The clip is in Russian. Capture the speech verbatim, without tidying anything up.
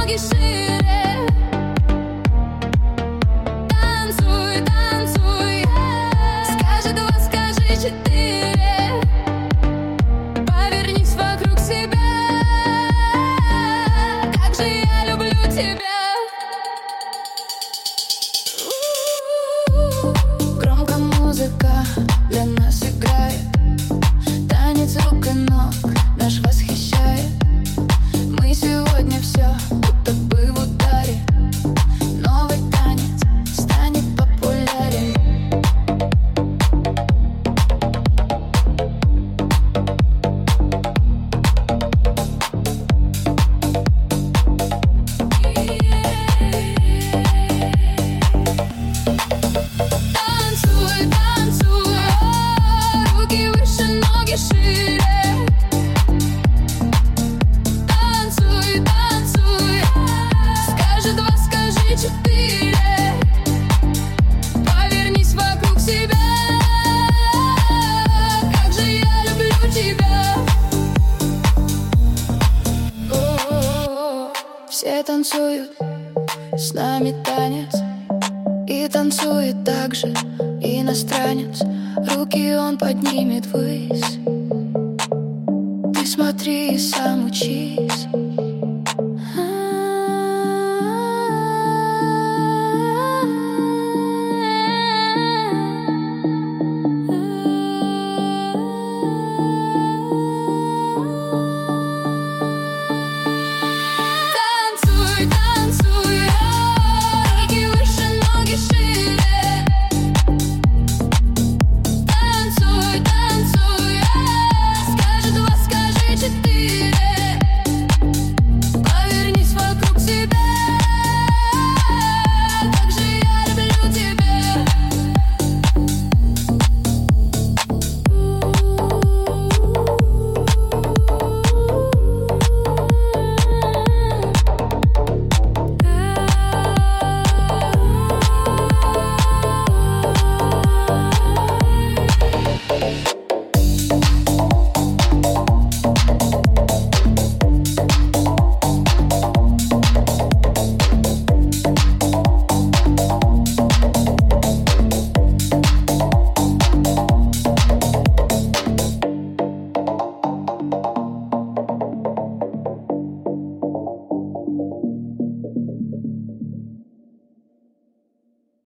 ноги шире. Танцуй, танцуй. Скажи два, скажи четыре. Повернись вокруг себя. Как же я люблю тебя. Громко музыка для нас играет. Танец рук и ног наш восхищает. Мы сегодня все будто бы в ударе. Новый танец станет популярен. Танцуй, танцуй, руки выше, ноги шире. Танцуй, танцуй, скажи два, скажи четыре. Повернись вокруг себя. Как же я люблю тебя. О-о-о. Все танцуют, с нами танец. И танцует так же иностранец. Руки он поднимет ввысь. Ты смотри и сам учись.